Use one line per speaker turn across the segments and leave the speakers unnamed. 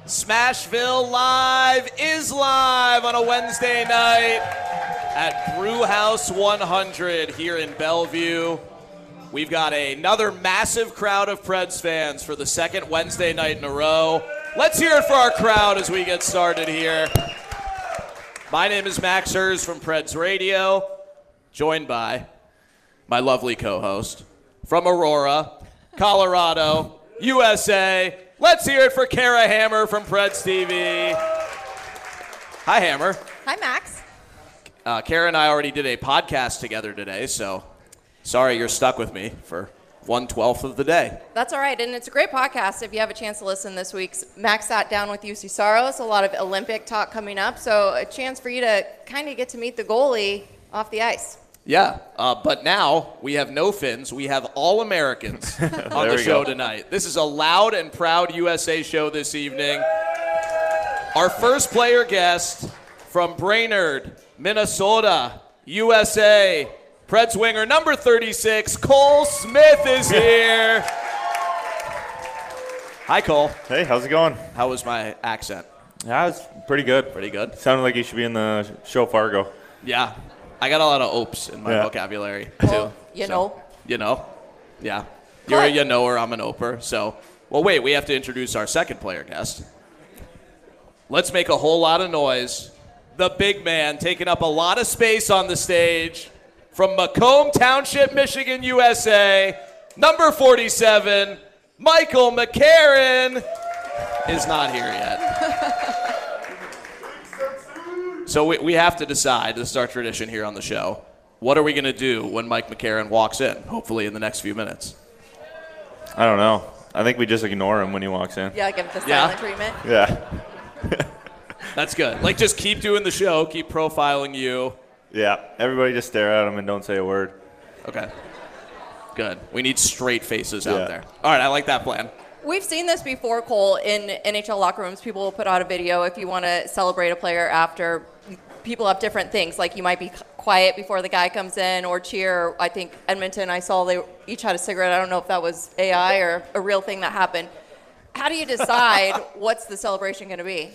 Smashville Live is live on a Wednesday night at Brewhouse 100 here in Bellevue. We've got another massive crowd of Preds fans for the second Wednesday night in a row. Let's hear it for our crowd as we get started here. My name is Max Hers from Preds Radio, joined by my lovely co-host from Aurora, Colorado, USA. Let's hear it for Kara Hammer from Preds TV. Hi, Hammer.
Hi, Max.
Kara and I already did a podcast together today, so sorry you're stuck with me for 1/12 of the day.
That's all right, and it's a great podcast if you have a chance to listen this week. Max sat down with UC Saros, a lot of Olympic talk coming up, so a chance for you to kind of get to meet the goalie off the ice.
Yeah, but now we have no Finns. We have all Americans on the show tonight. This is a loud and proud USA show this evening. Our first player guest from Brainerd, Minnesota, USA, Preds winger number 36, Cole Smith is here. Hi, Cole.
Hey, how's it going?
How was my accent?
Yeah, it's pretty good.
Pretty good?
Sounded like you should be in the show Fargo.
Yeah. I got a lot of opes in my vocabulary, too.
Well, you know.
You know? Yeah. You're a you-knower, I'm an oper. So, well, wait, we have to introduce our second player guest. Let's make a whole lot of noise. The big man taking up a lot of space on the stage from Macomb Township, Michigan, USA, number 47, Michael McCarron is not here yet. So we have to decide, this is our tradition here on the show, what are we going to do when Mike McCarron walks in, hopefully in the next few minutes?
I don't know. I think we just ignore him when he walks in.
Yeah, give it the silent treatment.
Yeah.
That's good. Like, just keep doing the show, keep profiling you.
Yeah, everybody just stare at him and don't say a word.
Okay. Good. We need straight faces out there. All right, I like that plan.
We've seen this before, Cole, in NHL locker rooms. People will put out a video if you want to celebrate a player after. People have different things, like you might be quiet before the guy comes in or cheer. I think Edmonton, I saw they each had a cigarette. I don't know if that was AI or a real thing that happened. How do you decide what's the celebration going to be?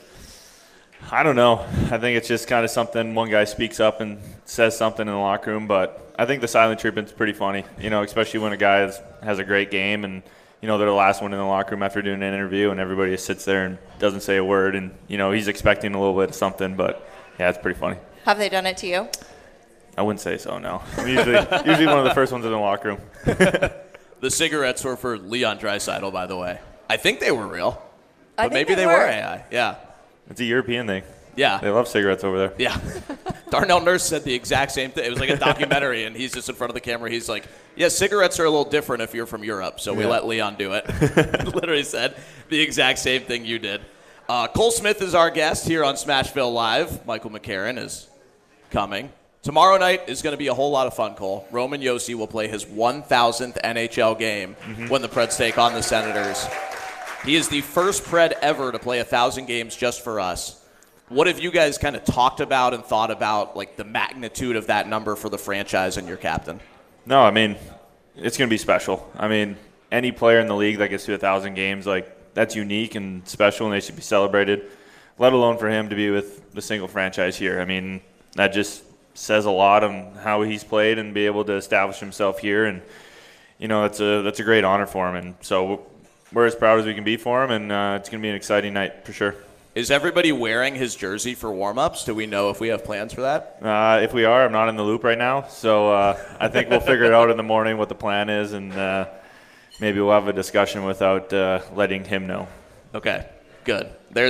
I don't know. I think it's just kind of something one guy speaks up and says something in the locker room, but I think the silent treatment's pretty funny, especially when a guy has a great game and they're the last one in the locker room after doing an interview, and everybody just sits there and doesn't say a word, and he's expecting a little bit of something, but yeah, it's pretty funny.
Have they done it to you?
I wouldn't say so, no. I'm usually one of the first ones in the locker room.
The cigarettes were for Leon Draisaitl, by the way. I think they were real, but maybe they were AI. Yeah.
It's a European thing.
Yeah.
They love cigarettes over there.
Yeah. Darnell Nurse said the exact same thing. It was like a documentary, and he's just in front of the camera. He's like, yeah, cigarettes are a little different if you're from Europe, so we let Leon do it. Literally said the exact same thing you did. Cole Smith is our guest here on Smashville Live. Michael McCarron is coming. Tomorrow night is going to be a whole lot of fun, Cole. Roman Josi will play his 1,000th NHL game when the Preds take on the Senators. He is the first Pred ever to play 1,000 games just for us. What have you guys kind of talked about and thought about, like the magnitude of that number for the franchise and your captain?
No, I mean, it's going to be special. I mean, any player in the league that gets to 1,000 games, like that's unique and special, and they should be celebrated, let alone for him to be with the single franchise here. I mean, that just says a lot on how he's played and be able to establish himself here, and, that's a great honor for him. And so we're as proud as we can be for him, and it's going to be an exciting night for sure.
Is everybody wearing his jersey for warm-ups? Do we know if we have plans for that?
If we are, I'm not in the loop right now. So I think we'll figure it out in the morning what the plan is, and maybe we'll have a discussion without letting him know.
Okay, good.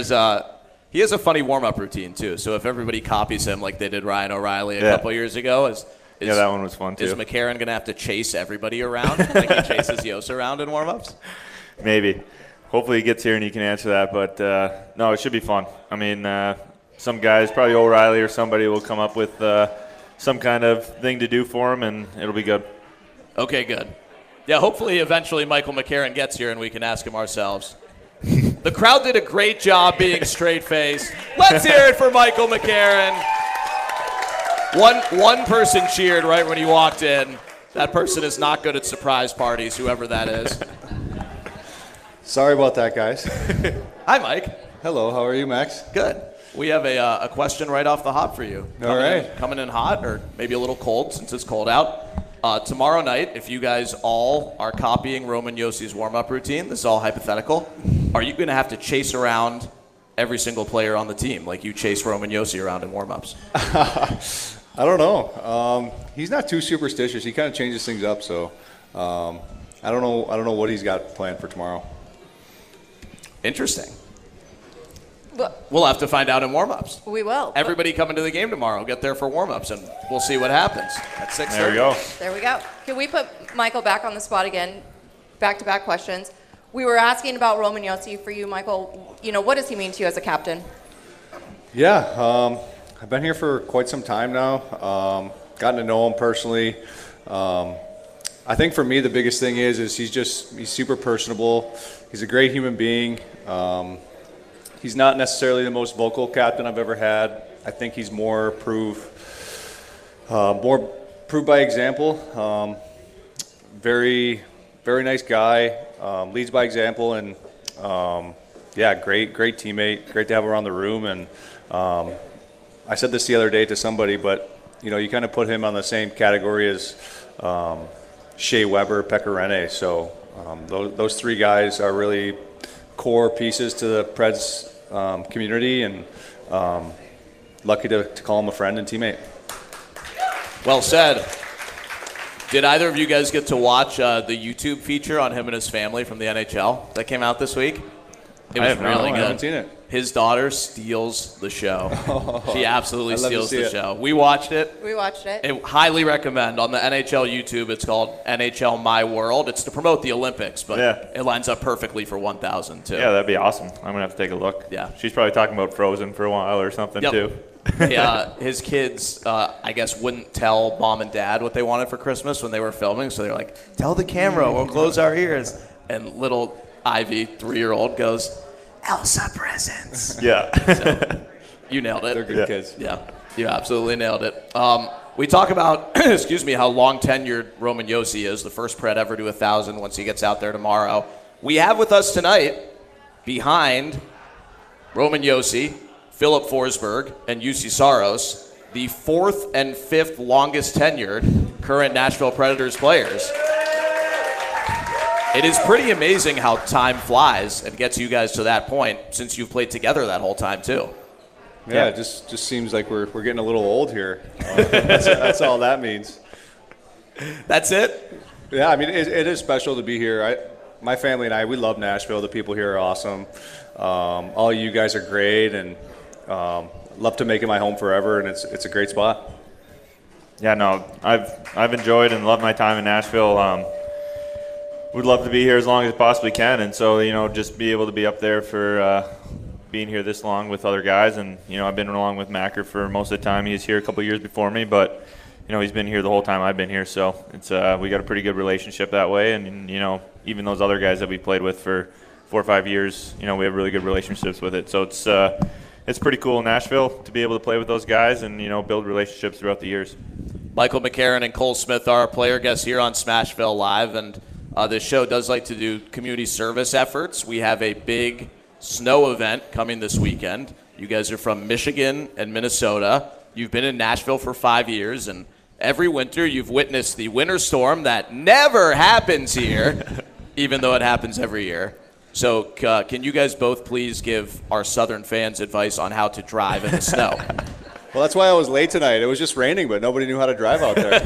He has a funny warm-up routine, too. So if everybody copies him like they did Ryan O'Reilly a couple years ago,
that one was fun, too.
Is McCarron going to have to chase everybody around like he chases Yos around in warm-ups?
Maybe. Hopefully he gets here and he can answer that. But, no, it should be fun. I mean, some guys, probably O'Reilly or somebody, will come up with some kind of thing to do for him, and it'll be good.
Okay, good. Yeah, hopefully eventually Michael McCarron gets here and we can ask him ourselves. The crowd did a great job being straight-faced. Let's hear it for Michael McCarron. One person cheered right when he walked in. That person is not good at surprise parties, whoever that is.
Sorry about that, guys.
Hi, Mike.
Hello, how are you, Max?
Good. We have a question right off the hop for you.
All right.
Coming in hot, or maybe a little cold since it's cold out. Tomorrow night, if you guys all are copying Roman Yossi's warm-up routine, this is all hypothetical, are you going to have to chase around every single player on the team like you chase Roman Yossi around in warm-ups?
I don't know. He's not too superstitious. He kind of changes things up, so I don't know what he's got planned for tomorrow.
Interesting.
But
We'll have to find out in warm-ups.
we will.
Everybody coming to the game tomorrow, get there for warm-ups, and we'll see what happens at 6:30.
There we go.
There we go. Can we put Michael back on the spot again? Back-to-back questions. We were asking about Roman Yossi for you, Michael. What does he mean to you as a captain?
Yeah, I've been here for quite some time now. Gotten to know him personally. I think for me the biggest thing is he's super personable. He's a great human being. He's not necessarily the most vocal captain I've ever had. I think he's more prove by example. Very, very nice guy. Leads by example, and great teammate. Great to have around the room. And I said this the other day to somebody, but you kind of put him on the same category as Shea Weber, Pekka Rinne. So those three guys are really core pieces to the Preds community, and lucky to call him a friend and teammate.
Well said. Did either of you guys get to watch the YouTube feature on him and his family from the NHL that came out this week? It was really
I
good.
haven't seen it.
His daughter steals the show. She absolutely
I'd love to
steals
see
the
it.
show. We watched it.
We watched it.
I highly recommend on the NHL YouTube. It's called NHL My World. It's to promote the Olympics, but it lines up perfectly for 1,000 too.
Yeah, that'd be awesome. I'm gonna have to take a look.
Yeah.
She's probably talking about Frozen for a while or something
Yep.
too.
His kids, I guess, wouldn't tell mom and dad what they wanted for Christmas when they were filming, so they're like, "Tell the camera, we'll close our ears." And little Ivy, 3-year-old, goes, "Elsa presents."
Yeah.
You nailed it.
They're good kids.
Yeah, you absolutely nailed it. We talk about, excuse me, how long tenured Roman Yossi is, the first Pred ever to 1,000 once he gets out there tomorrow. We have with us tonight, behind Roman Yossi, Philip Forsberg, and Juuse Saros, the 4th and 5th longest tenured current Nashville Predators players. It is pretty amazing how time flies and gets you guys to that point, since you've played together that whole time too.
Yeah, it just seems like we're getting a little old here. That's all that means.
That's it?
Yeah, I mean, it is special to be here. My family and I, we love Nashville. The people here are awesome. All you guys are great, and love to make it my home forever, and it's a great spot.
Yeah, no, I've enjoyed and loved my time in Nashville. Would love to be here as long as I possibly can, and so just be able to be up there for being here this long with other guys. And I've been along with Macker for most of the time. He was here a couple years before me, but he's been here the whole time I've been here. So it's we got a pretty good relationship that way. And even those other guys that we played with for 4 or 5 years, we have really good relationships with it. So it's pretty cool in Nashville to be able to play with those guys and build relationships throughout the years.
Michael McCarron and Cole Smith are our player guests here on Smashville Live, and this show does like to do community service efforts. We have a big snow event coming this weekend. You guys are from Michigan and Minnesota. You've been in Nashville for 5 years, and every winter you've witnessed the winter storm that never happens here, even though it happens every year. So can you guys both please give our Southern fans advice on how to drive in the snow?
Well, that's why I was late tonight. It was just raining, but nobody knew how to drive out there.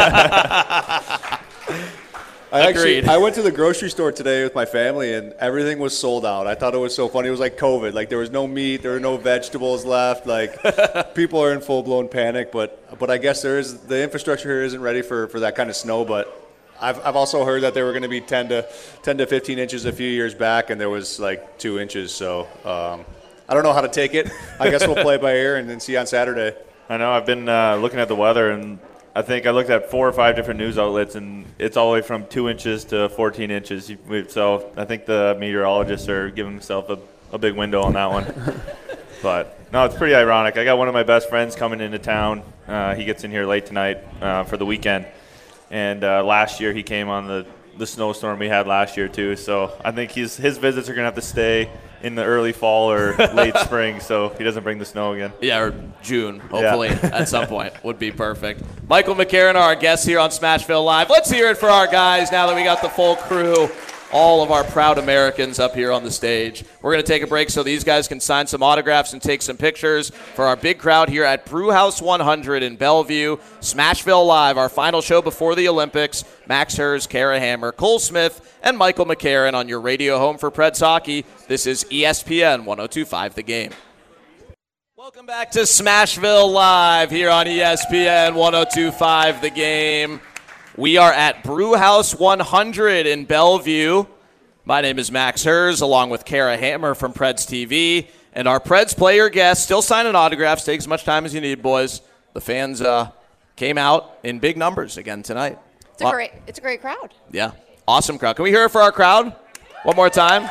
Agreed.
I went to the grocery store today with my family, and everything was sold out. I thought it was so funny. It was like COVID. Like, there was no meat, there were no vegetables left. Like, people are in full-blown panic. But I guess the infrastructure here isn't ready for that kind of snow. But I've also heard that they were going to be 10 to 15 inches a few years back, and there was like 2 inches. So I don't know how to take it. I guess we'll play by ear and then see on Saturday.
I know. I've been looking at the weather, and I think I looked at 4 or 5 different news outlets, and it's all the way from 2 inches to 14 inches. So I think the meteorologists are giving themselves a big window on that one. But, no, it's pretty ironic. I got one of my best friends coming into town. He gets in here late tonight for the weekend. And last year he came on the snowstorm we had last year too. So I think his visits are going to have to stay in the early fall or late spring, so he doesn't bring the snow again.
Yeah, or June, hopefully, at some point would be perfect. Michael McCarron, our guest here on Smashville Live. Let's hear it for our guys now that we got the full crew, all of our proud Americans up here on the stage. We're going to take a break so these guys can sign some autographs and take some pictures for our big crowd here at Brewhouse 100 in Bellevue. Smashville Live, our final show before the Olympics. Max Hers, Kara Hammer, Cole Smith, and Michael McCarron on your radio home for Preds hockey. This is ESPN 102.5 The Game. Welcome back to Smashville Live here on ESPN 102.5 The Game. We are at Brewhouse 100 in Bellevue. My name is Max Hers, along with Kara Hammer from Preds TV. And our Preds player guest, still signing autographs. Take as much time as you need, boys. The fans came out in big numbers again tonight.
It's a great crowd.
Yeah, awesome crowd. Can we hear it for our crowd one more time?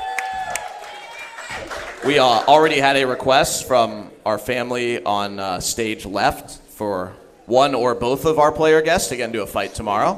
We already had a request from our family on stage left for one or both of our player guests to get into a fight tomorrow.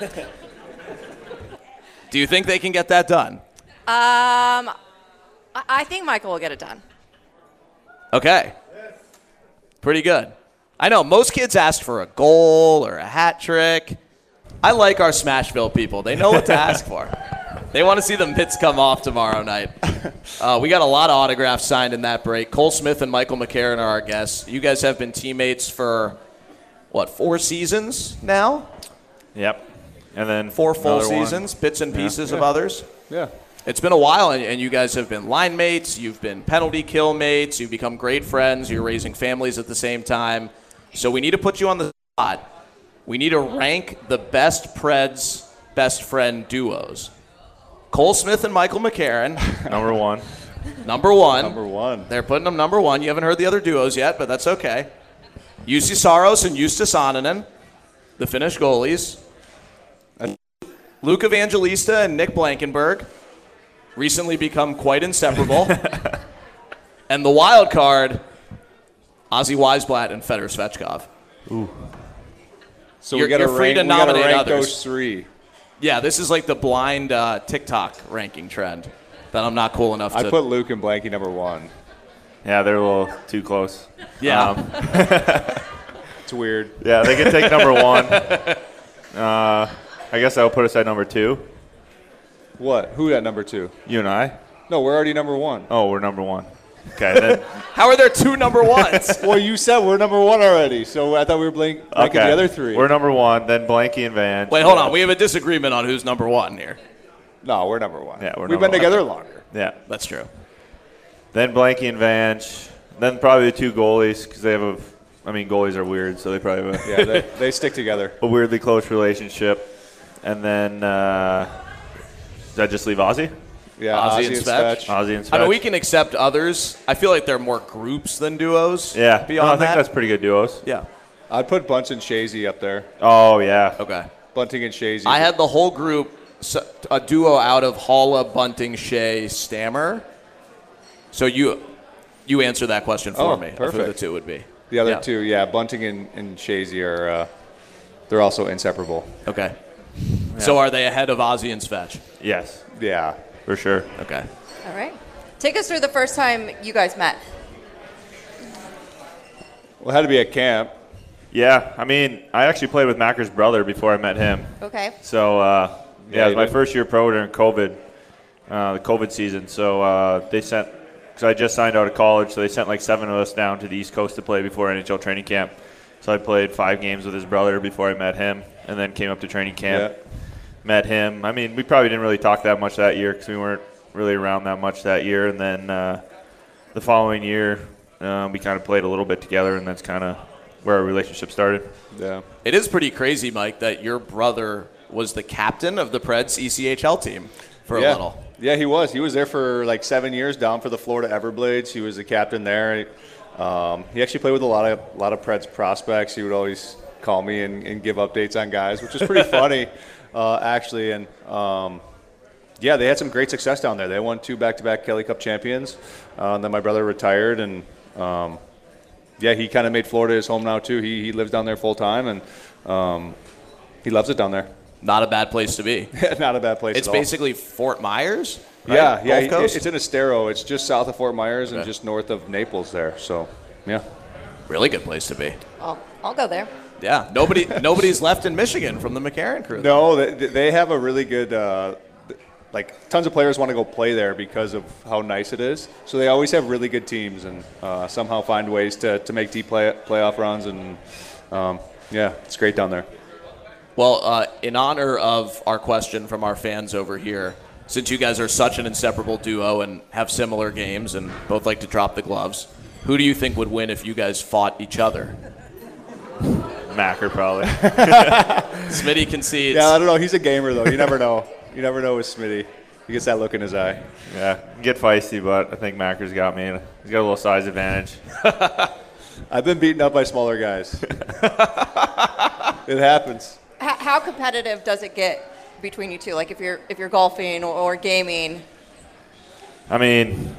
Do you think they can get that done?
I think Michael will get it done.
Okay. Pretty good. I know, most kids ask for a goal or a hat trick. I like our Smashville people. They know what to ask for. They want to see the mitts come off tomorrow night. We got a lot of autographs signed in that break. Cole Smith and Michael McCarron are our guests. You guys have been teammates for, 4 seasons now?
Yep. And then
4 full
another one.
seasons, bits and pieces of others.
Yeah.
It's been a while, and you guys have been line mates. You've been penalty kill mates. You've become great friends. You're raising families at the same time. So we need to put you on the spot. We need to rank the best Preds best friend duos. Cole Smith and Michael McCarron.
Number one.
Number one.
Number one.
They're putting them number one. You haven't heard the other duos yet, but that's okay. Jussi Saros and Justus Annunen, the Finnish goalies. Luke Evangelista and Nick Blankenberg, recently become quite inseparable. And the wild card, Ozzy Weisblatt and Fedor Svechkov.
Ooh. So
You're
we got to
free to nominate
rank
others.
those 3.
Yeah, this is like the blind TikTok ranking trend that I'm not cool enough to.
I put Luke and Blanky number 1.
Yeah, they're a little too close.
Yeah.
It's weird.
Yeah, they can take number 1. I guess that'll put us at number 2.
What? Who at number 2?
You and I?
No, we're already number 1.
Oh, we're number 1. Okay, then.
How are there 2 number ones?
Well, you said we're number 1 already, so I thought we were blanking the other 3.
We're number 1, then Blanky and Van.
Wait, hold on. We have a disagreement on who's number 1 here.
No, we're number 1.
Yeah,
We've
number
been
1.
together longer.
Yeah.
That's true.
Then Blanky and Vanch. Then probably the 2 goalies, because they have goalies are weird, so they probably have
Yeah, they stick together.
a weirdly close relationship. And then, does that just leave Ozzy?
Yeah,
Ozzy
Ozzy
and
and
Svech.
Svech.
Ozzy and Svech.
I mean, we can accept others. I feel like there are more groups than duos.
Yeah.
Beyond
I think
that.
that's pretty good duos.
Yeah.
I'd put Bunch and Shazy up there.
Oh, yeah.
Okay.
Bunting and Shazy.
I had the whole group, a duo out of Halla, Bunting, Shea, Stammer. So you answer that question for me.
Perfect.
Who the 2 would be.
The other
Yeah.
2, yeah, Bunting and Shazy are they're also inseparable.
Okay. So are they ahead of Ozzy and Svech?
Yes,
Yeah.
for sure.
Okay.
All right. Take us through the first time you guys met.
Well, it had to be at camp.
Yeah, I actually played with Macker's brother before I met him.
Okay.
So, it
you
was my
did.
first year pro during COVID, the COVID season. So they sent, because I just signed out of college, so they sent like 7 of us down to the East Coast to play before NHL training camp. So I played 5 games with his brother before I met him, and then came up to training camp, met him. We probably didn't really talk that much that year because we weren't really around that much that year. And then the following year, we kind of played a little bit together, and that's kind of where our relationship started.
Yeah.
It is pretty crazy, Mike, that your brother was the captain of the Preds ECHL team for a little.
Yeah, he was. He was there for like 7 years down for the Florida Everblades. He was the captain there. He actually played with a lot of Preds prospects. He would always call me and give updates on guys, which was pretty funny, actually. And yeah, they had some great success down there. They won 2 back-to-back Kelly Cup champions. Then my brother retired, and yeah, he kind of made Florida his home now too. He lives down there full time, and he loves it down there.
Not a bad place to be.
Not a bad place
It's
at all.
basically Fort Myers,
Yeah, yeah.
Gulf Coast?
It's in Estero. It's just south of Fort Myers and
Okay.
just north of Naples there. So, yeah.
Really good place to be.
I'll go there.
Yeah, nobody's left in Michigan from the McCarran crew.
No, they have a really good, like, tons of players want to go play there because of how nice it is. So they always have really good teams and somehow find ways to make deep playoff runs. And, yeah, it's great down there.
Well, in honor of our question from our fans over here, since you guys are such an inseparable duo and have similar games and both like to drop the gloves, who do you think would win if you guys fought each other?
Macker probably.
Smitty concedes.
Yeah, I don't know. He's a gamer, though. You never know. You never know with Smitty. He gets that look in his eye.
Yeah, get feisty, but I think Macker's got me. He's got a little size advantage.
I've been beaten up by smaller guys. It happens.
How competitive does it get between you two? Like if you're golfing or gaming?
I mean,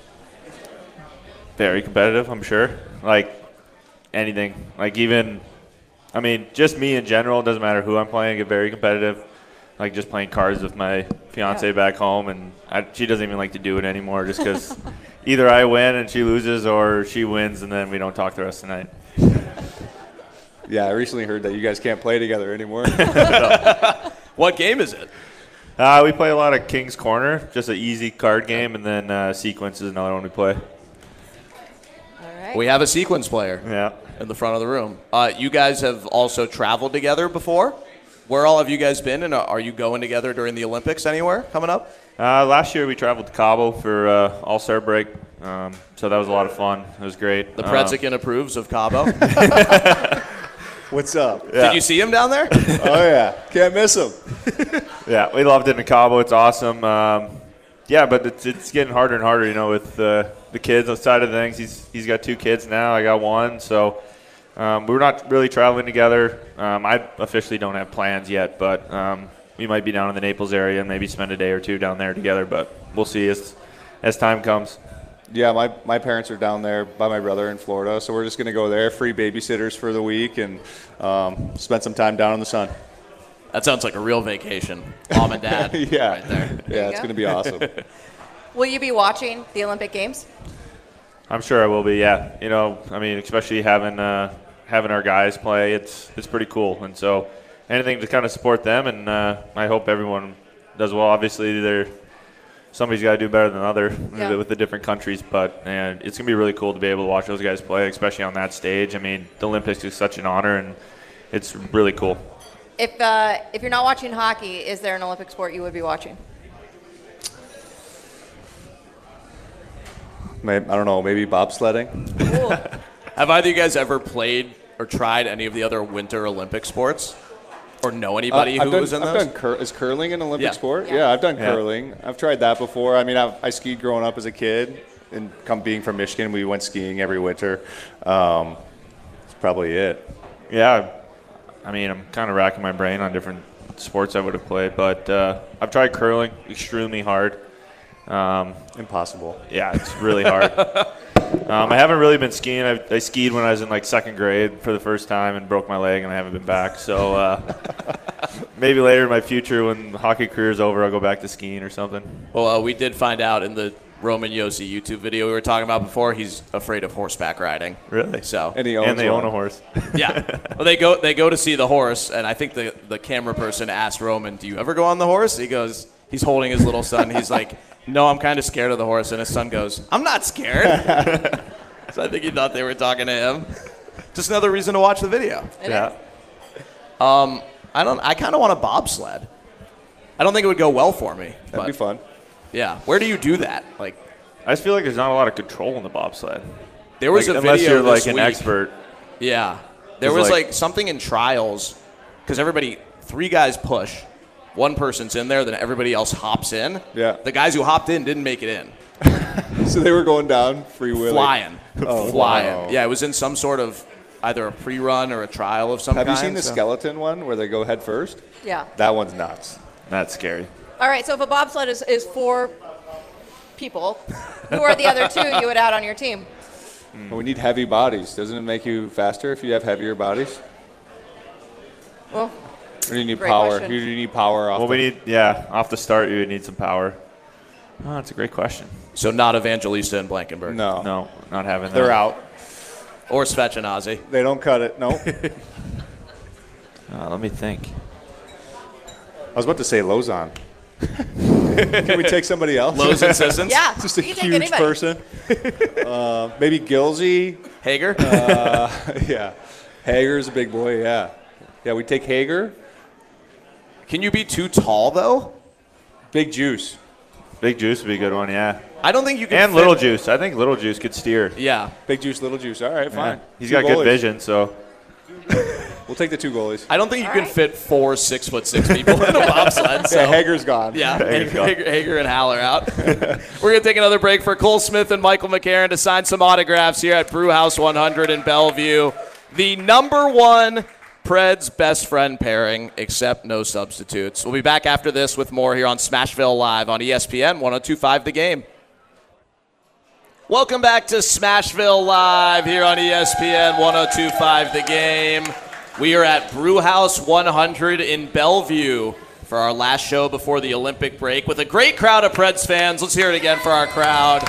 very competitive, I'm sure. Like anything. Like even, I mean, just me in general, it doesn't matter who I'm playing, I get very competitive. Like just playing cards with my fiance back home, and she doesn't even like to do it anymore just because either I win and she loses or she wins and then we don't talk the rest of the night.
Yeah, I recently heard that you guys can't play together anymore.
What game is it?
We play a lot of King's Corner, just an easy card game, and then Sequence is another one we play.
All right.
We have a sequence player
Yeah.
in the front of the room. You guys have also traveled together before? Where all have you guys been, and are you going together during the Olympics anywhere coming up?
Last year we traveled to Cabo for All-Star break, so that was a lot of fun. It was great.
The Predzikin approves of Cabo.
What's up?
Yeah.
Did you see him down there?
Oh, yeah. Can't miss him.
Yeah, we loved it in Cabo. It's awesome. Yeah, but it's getting harder and harder, you know, with the kids on the side of things. He's got 2 kids now. I got 1, so we're not really traveling together. I officially don't have plans yet, but we might be down in the Naples area and maybe spend a day or 2 down there together, but we'll see as time comes.
Yeah, my parents are down there by my brother in Florida, so we're just going to go there, free babysitters for the week, and spend some time down in the sun.
That sounds like a real vacation. Mom and dad.
Yeah.
Right there.
Yeah, it's
go.
going to be awesome.
Will you be watching the Olympic Games?
I'm sure I will be, yeah. You know, I mean, especially having our guys play, it's pretty cool. And so anything to kind of support them, and I hope everyone does well. Obviously, somebody's got to do better than other with the different countries, but it's going to be really cool to be able to watch those guys play, especially on that stage. I mean, the Olympics is such an honor, and it's really cool.
If you're not watching hockey, is there an Olympic sport you would be watching?
I don't know, maybe bobsledding?
Ooh.
Have either of you guys ever played or tried any of the other Winter Olympic sports? Or know anybody who was in those?
Is curling an Olympic
Yeah.
sport?
Yeah.
Yeah, I've done
Yeah.
curling. I've tried that before. I mean, I skied growing up as a kid, and being from Michigan, we went skiing every winter. That's probably it.
Yeah, I mean, I'm kind of racking my brain on different sports I would have played, but I've tried curling, extremely hard.
Impossible.
Yeah, it's really hard. I haven't really been skiing. I skied when I was in like 2nd grade for the first time and broke my leg, and I haven't been back. So maybe later in my future, when the hockey career is over, I'll go back to skiing or something.
Well, we did find out in the Roman Yossi YouTube video we were talking about before, he's afraid of horseback riding.
Really?
So
And he owns
they
one.
own a horse.
yeah. Well, they go to see the horse, and I think the camera person asked Roman, "Do you ever go on the horse?" He goes, he's holding his little son. He's like, "No, I'm kind of scared of the horse." And his son goes, "I'm not scared." So I think he thought they were talking to him. Just another reason to watch the video.
Yeah.
I kind of want a bobsled. I don't think it would go well for me.
That'd be fun.
Yeah. Where do you do that? Like,
I just feel like there's not a lot of control in the bobsled.
there was
Like,
a
unless
video
you're like
this
an
week.
expert.
Yeah. There
'Cause,
was
like-
like something in trials because 3 guys push, one person's in there, then everybody else hops in.
Yeah.
The guys who hopped in didn't make it in.
So they were going down freewheeling.
Flying.
Oh,
Flying.
wow.
Yeah, it was in some sort of either a pre-run or a trial of some
Have
kind.
you seen the
so-
skeleton one where they go head first?
Yeah.
That one's nuts.
That's scary.
All right, so if a bobsled is 4 people, who are the other 2 you would add on your team?
We need heavy bodies. Doesn't it make you faster if you have heavier bodies?
Well,
Or do you need
Great
power?
question.
You need power off
Well,
the
we need, off the start, you would need some power. Oh, that's a great question.
So not Evangelista and Blankenberg.
No, not having that.
They're out.
Or Svechanazi.
They don't cut it. No.
Let me think.
I was about to say Lozon. Can we take somebody else?
Lowe's insistence.
Yeah,
Just a
you take
huge
anybody.
person. Maybe Gilsey.
Hager.
Yeah. Hager's a big boy. Yeah. Yeah, we take Hager.
Can you be too tall though?
Big Juice.
Big Juice would be a good one, yeah.
I don't think you can.
And
fit-
Little Juice. I think Little Juice could steer.
Yeah.
Big Juice, Little Juice. All right, fine.
Yeah. He's
Two
got good
goalies.
vision, so.
We'll take the 2 goalies.
I don't think you
All
can
right.
fit 4 6'6" people in a bobsled. So.
Yeah, Hager's gone.
Yeah,
Hager's gone.
Hager and Hal are out. We're going to take another break for Cole Smith and Michael McCarron to sign some autographs here at Brewhouse 100 in Bellevue. The number 1 Preds best friend pairing, except no substitutes. We'll be back after this with more here on Smashville Live on ESPN 102.5 The Game. Welcome back to Smashville Live here on ESPN 102.5 The Game. We are at Brewhouse 100 in Bellevue for our last show before the Olympic break with a great crowd of Preds fans. Let's hear it again for our crowd.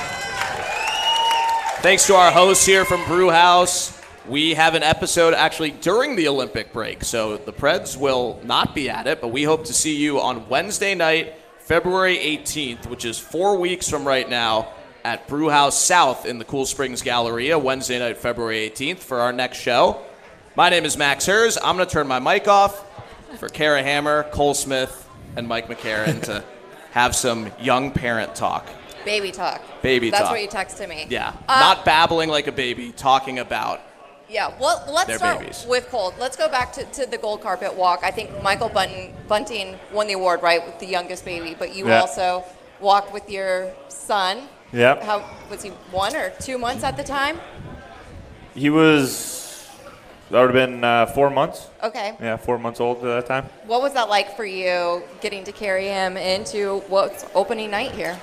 Thanks to our hosts here from Brewhouse. We have an episode actually during the Olympic break, so the Preds will not be at it, but we hope to see you on Wednesday night, February 18th, which is 4 weeks from right now, at Brewhouse South in the Cool Springs Galleria, Wednesday night, February 18th, for our next show. My name is Max Hers. I'm going to turn my mic off for Kara Hammer, Cole Smith, and Mike McCarron to have some young parent talk.
Baby talk.
Baby
That's
talk.
what you texted me.
Yeah, not babbling like a baby, talking about.
Yeah, well, let's
They're
start
babies.
with Cole. Let's go back to the gold carpet walk. I think Michael Bunting won the award, right, with the youngest baby, but you
Yeah.
also walked with your son.
Yep.
How was he, 1 or 2 months at the time?
He was, that would have been 4 months.
Okay.
Yeah, 4 months old at that time.
What was that like for you, getting to carry him into what's opening night here?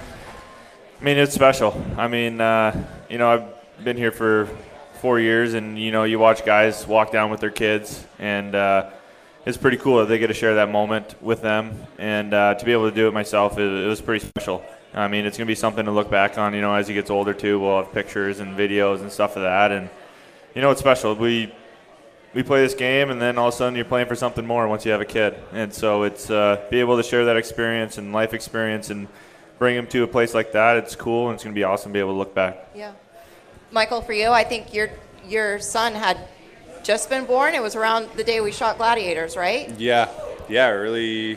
I mean, it's special. I mean, I've been here for 4 years, and, you watch guys walk down with their kids, and it's pretty cool that they get to share that moment with them. And to be able to do it myself, it was pretty special. I mean, it's going to be something to look back on, as he gets older, too. We'll have pictures and videos and stuff of that. And, it's special. We play this game, and then all of a sudden you're playing for something more once you have a kid. And so it's be able to share that experience and life experience and bring him to a place like that. It's cool, and it's going to be awesome to be able to look back.
Yeah. Michael, for you, I think your son had just been born. It was around the day we shot Gladiators, right?
Yeah. Early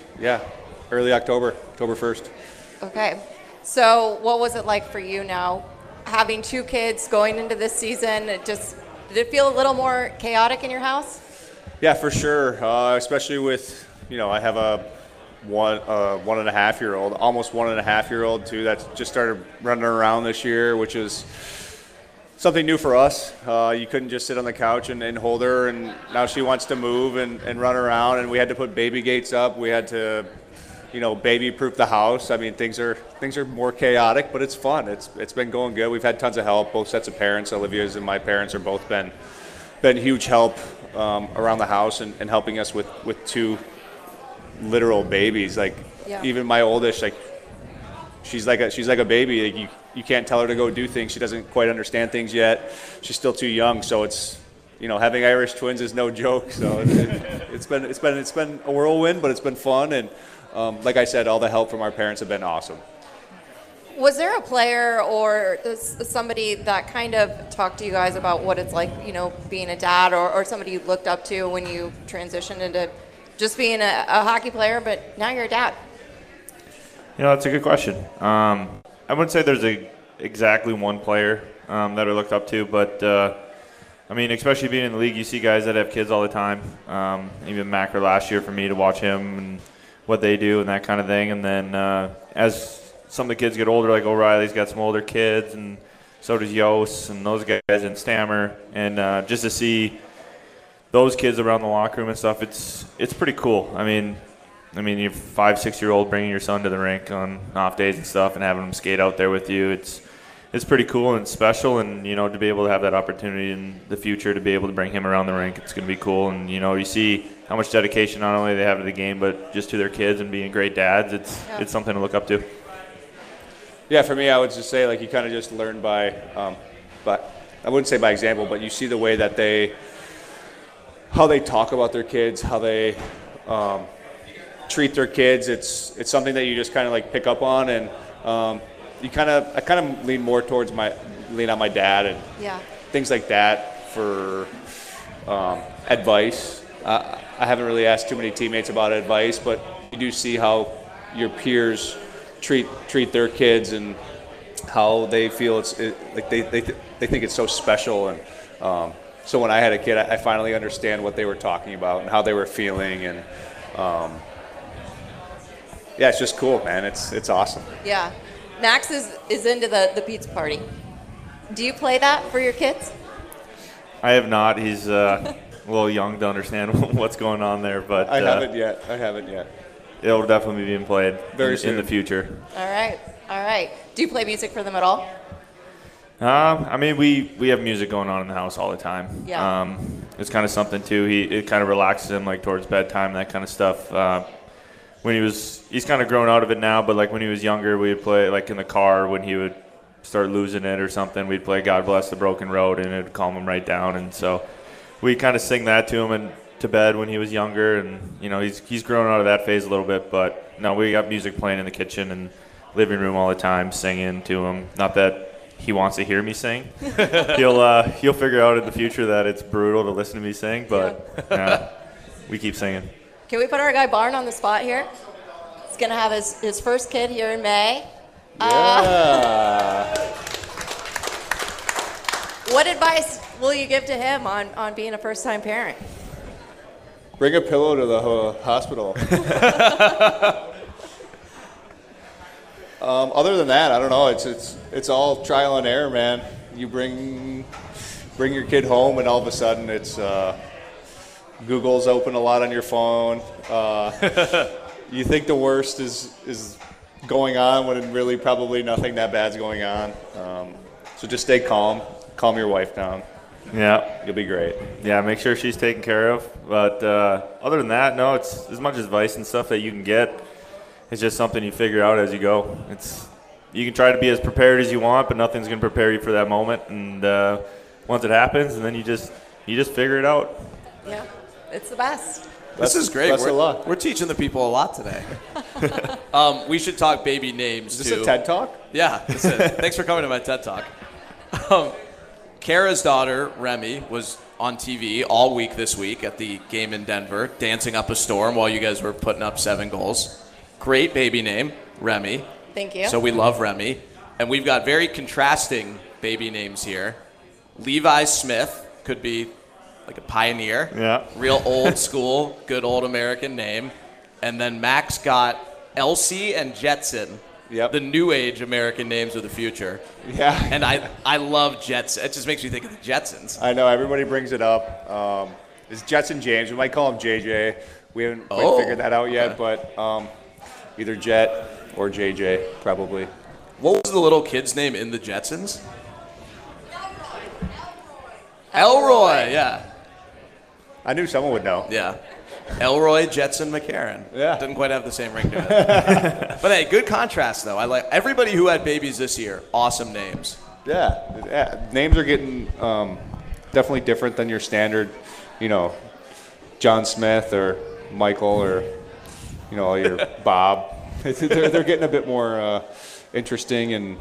October 1st.
Okay. So what was it like for you now, having 2 kids going into this season? Did it feel a little more chaotic in your house?
Yeah, for sure. Especially with, I have a 1.5-year-old, almost 1.5-year-old too. That's just started running around this year, which is something new for us. You couldn't just sit on the couch and hold her, and now she wants to move and run around, and we had to put baby gates up. We had to, baby-proof the house. I mean, things are more chaotic, but it's fun. It's been going good. We've had tons of help. Both sets of parents, Olivia's and my parents, are both been huge help around the house and helping us with 2 literal babies. Like,
Yeah.
even my oldest, like, she's like a baby. Like, you can't tell her to go do things. She doesn't quite understand things yet. She's still too young, so it's, having Irish twins is no joke. So it's been a whirlwind, but it's been fun. And like I said, all the help from our parents have been awesome.
Was there a player or somebody that kind of talked to you guys about what it's like, being a dad, or somebody you looked up to when you transitioned into just being a hockey player, but now you're a dad?
That's a good question. I wouldn't say there's exactly one player that I looked up to, but especially being in the league, you see guys that have kids all the time. Even Macker last year for me to watch him and what they do and that kind of thing. And then as some of the kids get older, like O'Reilly's got some older kids, and so does Yost and those guys and Stammer. And just to see those kids around the locker room and stuff, it's pretty cool. I mean, you're 5-6-year-old bringing your son to the rink on off days and stuff and having him skate out there with you. It's pretty cool and special, and to be able to have that opportunity in the future to be able to bring him around the rink, it's going to be cool. And you see how much dedication not only they have to the game, but just to their kids and being great dads. It's something to look up to.
Yeah, for me, I would just say like you kind of just learn by, but I wouldn't say by example, but you see the way that how they talk about their kids, how they treat their kids. It's something that you just kind of like pick up on, and I kind of lean more towards lean on my dad and things like that for advice. I haven't really asked too many teammates about advice, but you do see how your peers treat their kids and how they feel like they think it's so special. And so when I had a kid, I finally understand what they were talking about and how they were feeling, and yeah, it's just cool, man. It's awesome.
Yeah. Max is into the pizza party. Do you play that for your kids?
I have not. He's a little young to understand what's going on there, but
I haven't yet.
It'll definitely be being played
very soon
in the future.
All right. Do you play music for them at all?
I mean, we have music going on in the house all the time.
Yeah.
It's kind of something too. It kind of relaxes him, like towards bedtime, that kind of stuff. He's kind of grown out of it now, but like when he was younger, we'd play like in the car when he would start losing it or something. We'd play "God Bless the Broken Road" and it'd calm him right down. And so we kind of sing that to him and to bed when he was younger. And he's grown out of that phase a little bit. But no, we got music playing in the kitchen and living room all the time, singing to him. Not that he wants to hear me sing. He'll figure out in the future that it's brutal to listen to me sing, but we keep singing.
Can we put our guy Barn on the spot here? He's going to have his first kid here in May.
Yeah.
What advice will you give to him on being a first-time parent?
Bring a pillow to the hospital. Other than that, I don't know. It's all trial and error, man. You bring your kid home, and all of a sudden, it's Google's open a lot on your phone. You think the worst is going on when really probably nothing that bad's going on. So just stay calm. Calm your wife down.
Yeah.
You'll be great.
Yeah, make sure she's taken care of. But other than that, no, it's as much advice and stuff that you can get. It's just something you figure out as you go. You can try to be as prepared as you want, but nothing's going to prepare you for that moment. And once it happens, and then you just figure it out.
Yeah, it's the best.
This is great.
Best of luck.
We're teaching the people a lot today. We should talk baby names,
Is
too.
this a TED Talk?
Yeah, this is. Thanks for coming to my TED Talk. Kara's daughter, Remy, was on TV all week this week at the game in Denver, dancing up a storm while you guys were putting up 7 goals. Great baby name, Remy.
Thank you.
So we love Remy. And we've got very contrasting baby names here. Levi Smith could be like a pioneer.
Yeah.
Real old school, good old American name. And then Max got Elsie and Jetson.
Yep.
The new age American names of the future.
Yeah.
And I love Jetson. It just makes me think of the Jetsons.
I know, everybody brings it up. It's Jetson James. We might call him JJ. We haven't quite figured that out yet, but either Jet or JJ, probably.
What was the little kid's name in the Jetsons? Elroy, yeah.
I knew someone would know.
Yeah. Elroy Jetson McCarron.
Yeah.
Didn't quite have the same ring to it. But hey, good contrast though. I like everybody who had babies this year. Awesome names.
Yeah. Names are getting definitely different than your standard, John Smith or Michael or, your Bob. They're getting a bit more interesting and,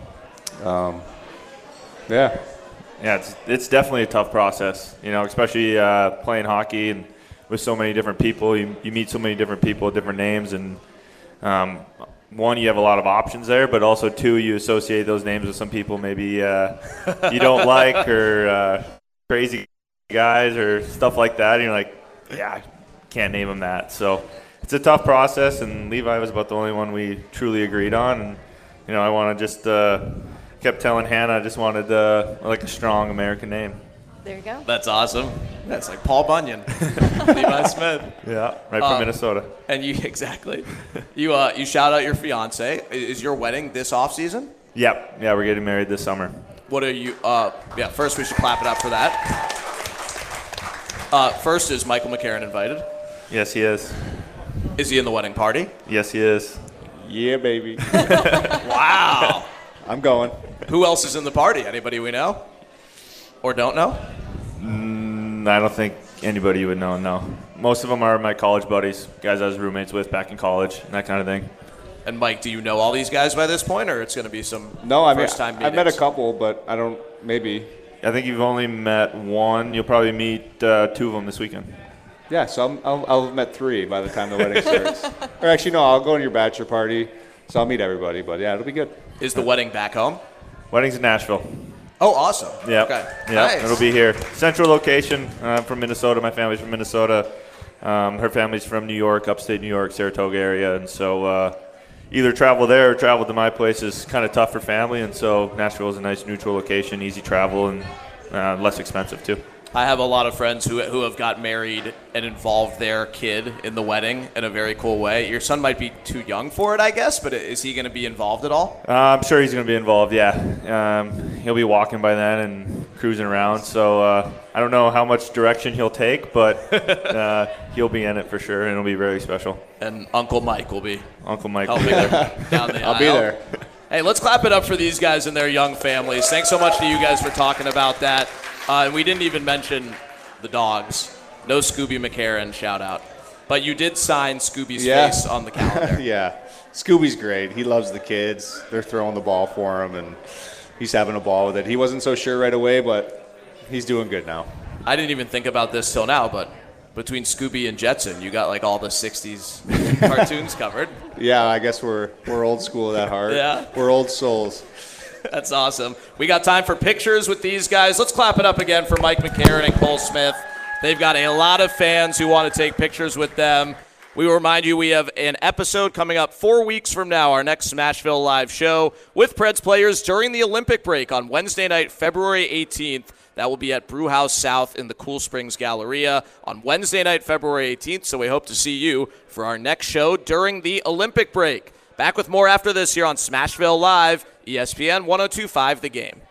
yeah.
Yeah, it's definitely a tough process, especially playing hockey and with so many different people. You meet so many different people with different names, and one, you have a lot of options there, but also two, you associate those names with some people maybe you don't like or crazy guys or stuff like that. And you're like, yeah, I can't name them that. So it's a tough process, and Levi was about the only one we truly agreed on. And, I want to just kept telling Hannah I just wanted like a strong American name.
There you go.
That's awesome. That's like Paul Bunyan. Levi Smith.
Yeah, right from Minnesota.
And you exactly. You shout out your fiance. Is your wedding this off season?
Yep. Yeah, we're getting married this summer.
What are you first we should clap it up for that. First, is Michael McCarron invited?
Yes, he is.
Is he in the wedding party?
Yes, he is.
Yeah, baby.
Wow.
I'm going.
Who else is in the party? Anybody we know or don't know?
I don't think anybody you would know, no. Most of them are my college buddies, guys I was roommates with back in college, and that kind of thing.
And Mike, do you know all these guys by this point, or it's going to be some
No, I mean,
first-time meetings?
I've met a couple, but I don't, maybe.
I think you've only met one. You'll probably meet 2 of them this weekend.
Yeah, so I'll have met 3 by the time the wedding starts. Or actually, no, I'll go to your bachelor party, so I'll meet everybody. But yeah, it'll be good.
Is the wedding back home?
Wedding's in Nashville.
Oh, awesome.
Yeah.
Okay.
Yeah,
Nice.
it'll be here. Central location. I'm from Minnesota. My family's from Minnesota. Her family's from New York, upstate New York, Saratoga area. And so either travel there or travel to my place is kind of tough for family. And so Nashville is a nice neutral location, easy travel, and less expensive too.
I have a lot of friends who have got married and involved their kid in the wedding in a very cool way. Your son might be too young for it, I guess, but is he going to be involved at all?
I'm sure he's going to be involved, yeah. He'll be walking by then and cruising around. So I don't know how much direction he'll take, but he'll be in it for sure, and it'll be very special.
And Uncle Mike will be
Uncle Mike.
helping them down the aisle.
I'll be there.
Hey, let's clap it up for these guys and their young families. Thanks so much to you guys for talking about that. And we didn't even mention the dogs. No Scooby McCarron shout out. But you did sign Scooby's face on the calendar.
Yeah. Scooby's great. He loves the kids. They're throwing the ball for him, and he's having a ball with it. He wasn't so sure right away, but he's doing good now.
I didn't even think about this till now, but between Scooby and Jetson, you got like all the 60s cartoons covered.
Yeah, I guess we're old school at heart.
Yeah.
We're old souls.
That's awesome. We got time for pictures with these guys. Let's clap it up again for Mike McCarron and Cole Smith. They've got a lot of fans who want to take pictures with them. We will remind you we have an episode coming up 4 weeks from now, our next Smashville Live show with Preds players during the Olympic break on Wednesday night, February 18th. That will be at Brewhouse South in the Cool Springs Galleria on Wednesday night, February 18th. So we hope to see you for our next show during the Olympic break. Back with more after this here on Smashville Live, ESPN 102.5 The Game.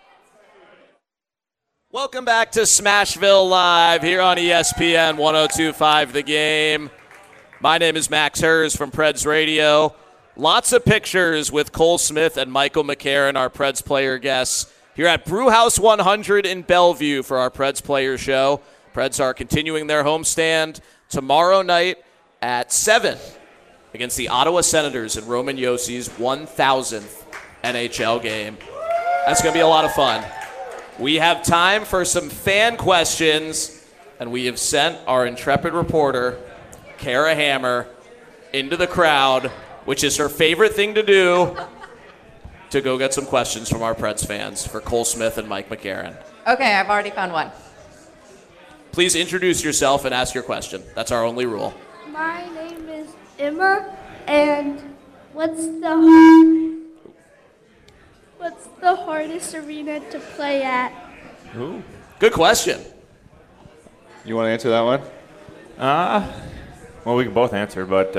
Welcome back to Smashville Live here on ESPN 102.5 The Game. My name is Max Hers from Preds Radio. Lots of pictures with Cole Smith and Michael McCarron, our Preds player guests, here at Brewhouse 100 in Bellevue for our Preds player show. Preds are continuing their homestand tomorrow night at 7 against the Ottawa Senators in Roman Yossi's 1,000th NHL game. That's going to be a lot of fun. We have time for some fan questions, and we have sent our intrepid reporter, Kara Hammer, into the crowd, which is her favorite thing to do, to go get some questions from our Preds fans for Cole Smith and Mike McCarron.
Okay, I've already found one.
Please introduce yourself and ask your question. That's our only rule.
My name is Emma, and what's the hardest arena to play at?
Ooh.
Good question.
You want to answer that one?
Well, we can both answer, but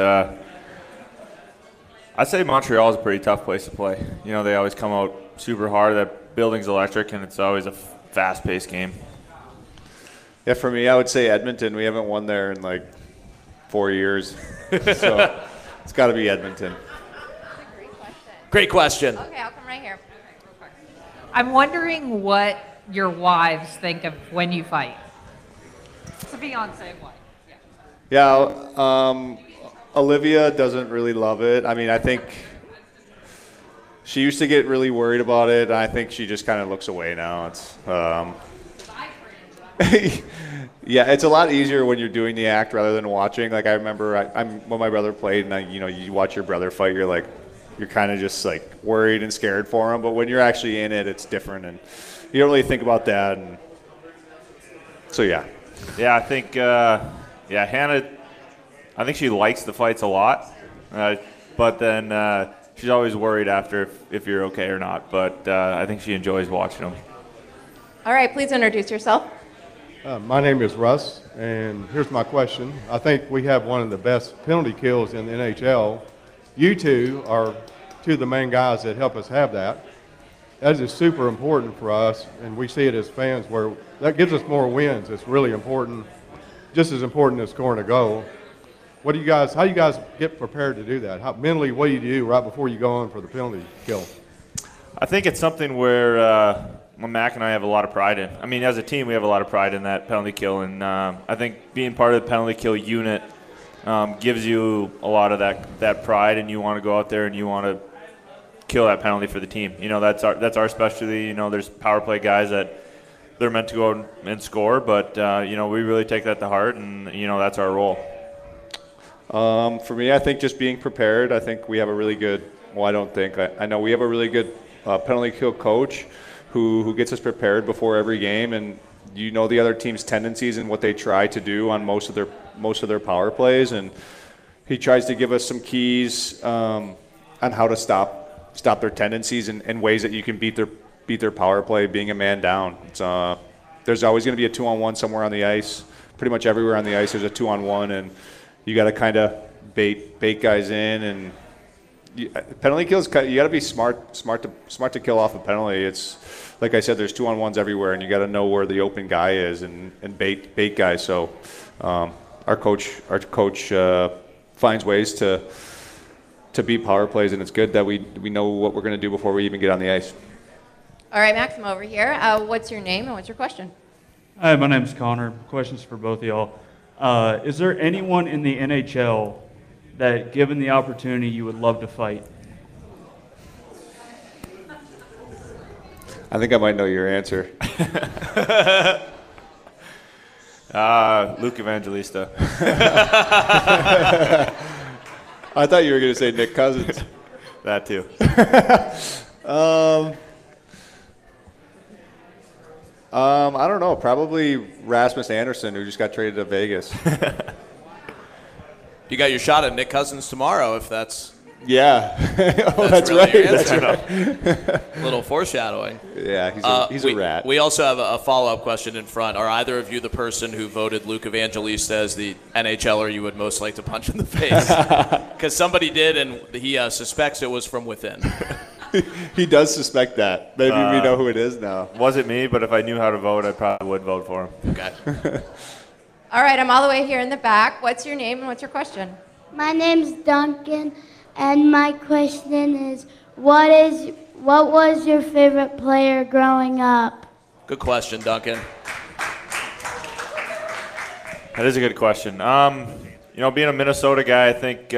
I'd say Montreal is a pretty tough place to play. You know, they always come out super hard. That building's electric, and it's always a fast-paced game.
Yeah, for me, I would say Edmonton. We haven't won there in like 4 years. So it's got to be Edmonton.
Great question.
Okay, I'll come right here.
I'm wondering what your wives think of when you fight. It's a Beyonce wife.
Yeah, Olivia doesn't really love it. I mean, I think she used to get really worried about it, and I think she just kind of looks away now. It's yeah, it's a lot easier when you're doing the act rather than watching. Like I remember, when my brother played, and you watch your brother fight, you're kind of just like worried and scared for him. But when you're actually in it, it's different, and you don't really think about that. And so yeah.
Yeah, I think Hannah, I think she likes the fights a lot, but then she's always worried after if you're okay or not. But I think she enjoys watching them.
All right, please introduce yourself.
My name is Russ, and here's my question. I think we have one of the best penalty kills in the NHL. You two are two of the main guys that help us have that. That is super important for us, and we see it as fans where that gives us more wins. It's really important, just as important as scoring a goal. How do you guys get prepared to do that? Mentally, what do you do right before you go on for the penalty kill?
I think it's something where Mac and I have a lot of pride in. I mean, as a team, we have a lot of pride in that penalty kill, and I think being part of the penalty kill unit gives you a lot of that pride, and you want to go out there and you want to kill that penalty for the team. You know, that's our specialty. You know, there's power play guys that they're meant to go and score, but you know, we really take that to heart, and you know, that's our role.
For me, I think just being prepared. I think we have a really good. Well, I don't think. I know we have a really good penalty kill coach who gets us prepared before every game, and you know the other team's tendencies and what they try to do on most of their power plays, and he tries to give us some keys on how to stop their tendencies and ways that you can beat their power play being a man down. It's, there's always going to be a 2-on-1 somewhere on the ice. Pretty much everywhere on the ice there's a 2-on-1, and you got to kind of bait guys in, and penalty kills. You got to be smart to kill off a penalty. It's like I said, there's 2-on-1s everywhere, and you got to know where the open guy is and bait guys. So our coach finds ways to beat power plays, and it's good that we know what we're going to do before we even get on the ice.
All right, Maxim over here. What's your name and what's your question?
Hi, my name's Connor. Questions for both of y'all. Is there anyone in the NHL that, given the opportunity, you would love to fight?
I think I might know your answer.
Luke Evangelista.
I thought you were going to say Nick Cousins.
That too.
I don't know. Probably Rasmus Anderson, who just got traded to Vegas.
You got your shot at Nick Cousins tomorrow, if that's.
Yeah. That's
really
right.
your answer.
That's right.
Little foreshadowing.
Yeah, he's a rat.
We also have a follow-up question in front. Are either of you the person who voted Luke Evangelista as the NHLer you would most like to punch in the face? Because somebody did, and he suspects it was from within.
He does suspect that. Maybe we know who it is now.
Wasn't me, but if I knew how to vote, I probably would vote for him.
Okay.
All right, I'm all the way here in the back. What's your name and what's your question?
My name's Duncan, and my question is, what was your favorite player growing up?
Good question, Duncan.
That is a good question. You know, being a Minnesota guy, I think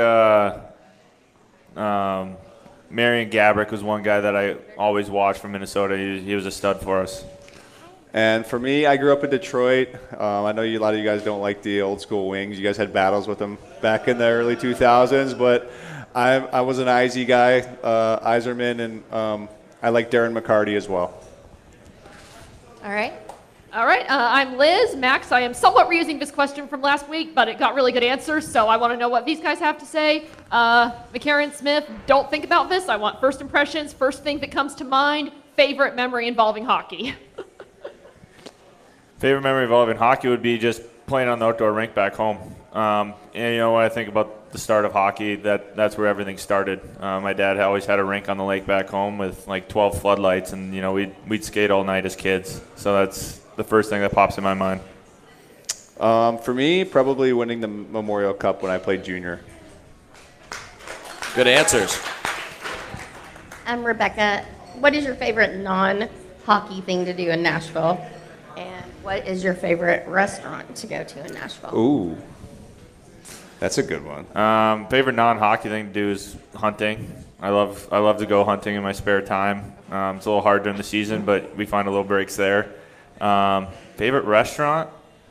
Marian Gaborik was one guy that I always watched from Minnesota. He was a stud for us.
And for me, I grew up in Detroit. I know a lot of you guys don't like the old school Wings. You guys had battles with them back in the early 2000s, but I was an IZ guy, Yzerman, and I like Darren McCarty as well.
All right.
All right, I'm Liz. Max, I am somewhat reusing this question from last week, but it got really good answers, so I want to know what these guys have to say. McCarron Smith, don't think about this. I want first impressions, first thing that comes to mind, favorite memory involving hockey.
Favorite memory involving hockey would be just playing on the outdoor rink back home. And you know, when I think about the start of hockey, that's where everything started. My dad always had a rink on the lake back home with like 12 floodlights, and you know, we'd skate all night as kids. So that's the first thing that pops in my mind.
For me, probably winning the Memorial Cup when I played junior.
Good answers.
I'm Rebecca. What is your favorite non-hockey thing to do in Nashville? And what is your favorite restaurant to go to in Nashville?
Ooh, that's a good one.
Favorite non-hockey thing to do is hunting. I love to go hunting in my spare time. It's a little hard during the season, but we find a little breaks there. Favorite restaurant?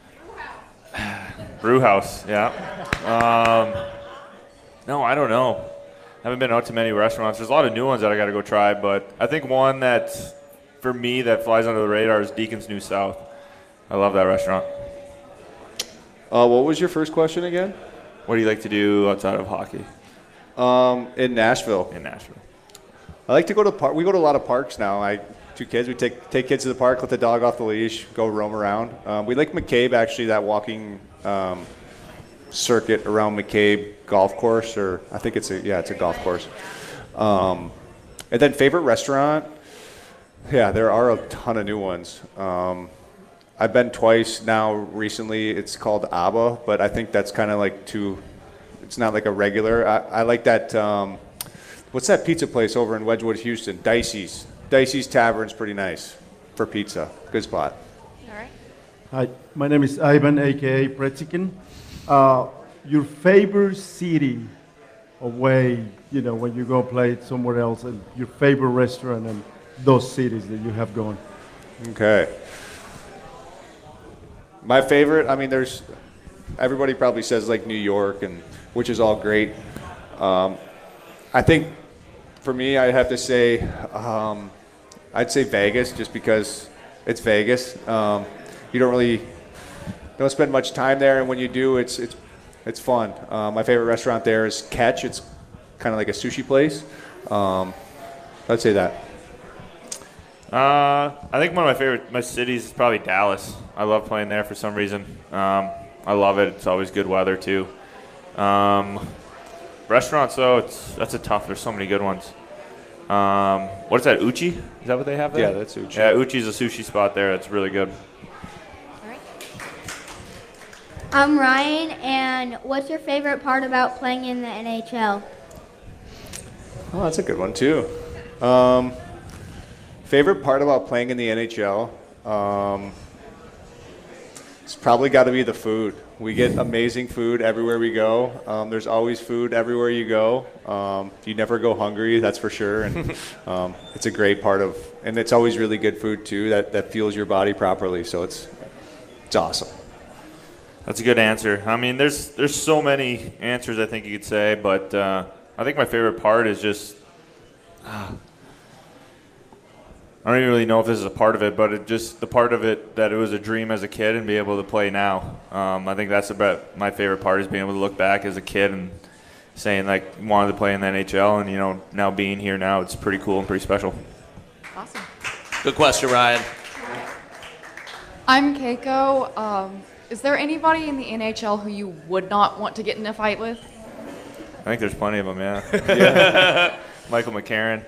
Brewhouse, yeah. No, I don't know. I haven't been out to many restaurants. There's a lot of new ones that I got to go try, but I think one that, for me, that flies under the radar is Deacon's New South. I love that restaurant.
What was your first question again?
What do you like to do outside of hockey?
In Nashville.
In Nashville.
I like to go to park. We go to a lot of parks now. Two kids. We take kids to the park, let the dog off the leash, go roam around. We like McCabe, actually, that walking circuit around McCabe golf course, or I think it's a golf course. And then favorite restaurant. Yeah, there are a ton of new ones. I've been twice now recently. It's called Abba, but I think that's kind of like it's not like a regular. I like that. What's that pizza place over in Wedgwood, Houston? Dicey's. Dicey's Tavern's pretty nice for pizza. Good spot.
All right.
Hi, my name is Ivan, aka Pretzikin. Your favorite city away, when you go play somewhere else, and your favorite restaurant and those cities that you have gone.
Okay. My favorite, everybody probably says like New York, which is all great. I think for me, I have to say, I'd say Vegas, just because it's Vegas. You don't spend much time there, and when you do, it's fun. My favorite restaurant there is Catch. It's kind of like a sushi place. I'd say that.
I think one of my cities is probably Dallas. I love playing there for some reason. I love it. It's always good weather too. Restaurants though, that's a tough. There's so many good ones. What is that? Uchi? Is that what they have there?
Yeah, that's Uchi.
Yeah, Uchi's a sushi spot there. It's really good.
All right.
I'm Ryan, and what's your favorite part about playing in the NHL?
Oh, that's a good one too. Favorite part about playing in the NHL? It's probably got to be the food. We get amazing food everywhere we go. There's always food everywhere you go. You never go hungry, that's for sure. And it's a great part of, and it's always really good food too that fuels your body properly. So it's awesome.
That's a good answer. I mean, there's so many answers I think you could say, but I think my favorite part is just. I don't even really know if this is a part of it, but the part of it that it was a dream as a kid and be able to play now. I think that's about my favorite part, is being able to look back as a kid and saying like wanted to play in the NHL, and now being here now, it's pretty cool and pretty special.
Awesome.
Good question, Ryan.
I'm Keiko. Is there anybody in the NHL who you would not want to get in a fight with?
I think there's plenty of them, yeah. Michael McCarron.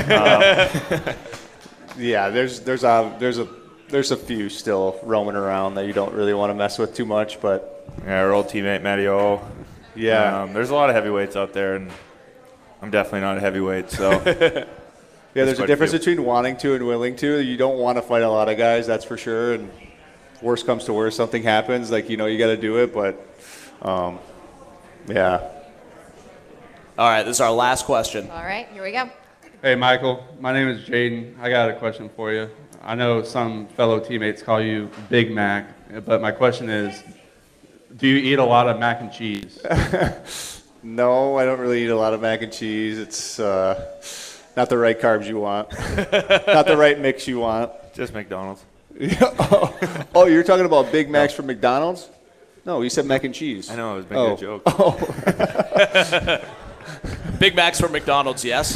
Yeah, there's a few still roaming around that you don't really want to mess with too much, but
our old teammate Matty O.
Yeah,
there's a lot of heavyweights out there, and I'm definitely not a heavyweight, so.
Yeah, there's a difference between wanting to and willing to. You don't want to fight a lot of guys, that's for sure. And worst comes to worst, something happens, like you got to do it. But yeah.
All right, this is our last question.
All right, here we go.
Hey, Michael. My name is Jaden. I got a question for you. I know some fellow teammates call you Big Mac, but my question is, do you eat a lot of mac and cheese?
No, I don't really eat a lot of mac and cheese. It's not the right carbs you want, not the right mix you want.
Just McDonald's.
Oh, you're talking about Big Macs from McDonald's? No, you said mac and cheese.
I know, it was making a joke.
Big Macs from McDonald's, yes.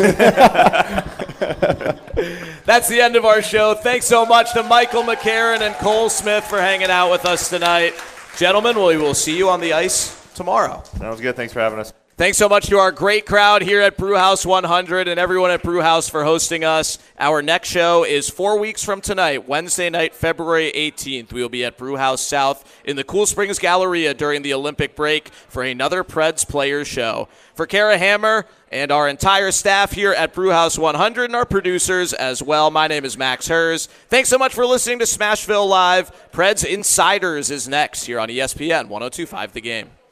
That's the end of our show. Thanks so much to Michael McCarron and Cole Smith for hanging out with us tonight. Gentlemen, we will see you on the ice tomorrow.
Sounds good. Thanks for having us.
Thanks so much to our great crowd here at Brewhouse 100 and everyone at Brewhouse for hosting us. Our next show is 4 weeks from tonight, Wednesday night, February 18th. We will be at Brewhouse South in the Cool Springs Galleria during the Olympic break for another Preds Players Show. For Kara Hammer and our entire staff here at Brewhouse 100 and our producers as well, my name is Max Hers. Thanks so much for listening to Smashville Live. Preds Insiders is next here on ESPN 102.5 The Game.